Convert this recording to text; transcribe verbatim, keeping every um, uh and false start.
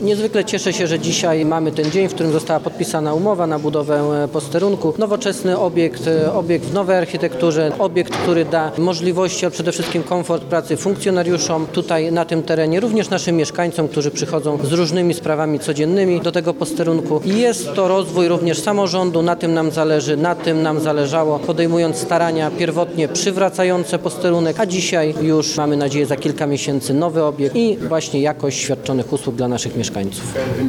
Niezwykle cieszę się, że dzisiaj mamy ten dzień, w którym została podpisana umowa na budowę posterunku. Nowoczesny obiekt, obiekt w nowej architekturze, obiekt, który da możliwości, ale przede wszystkim komfort pracy funkcjonariuszom tutaj na tym terenie, również naszym mieszkańcom, którzy przychodzą z różnymi sprawami codziennymi do tego posterunku. I jest to rozwój również samorządu, na tym nam zależy, na tym nam zależało, podejmując starania pierwotnie przywracające posterunek, a dzisiaj już mamy nadzieję za kilka miesięcy nowy obiekt i właśnie jakość świadczonych usług dla naszych mieszkańców.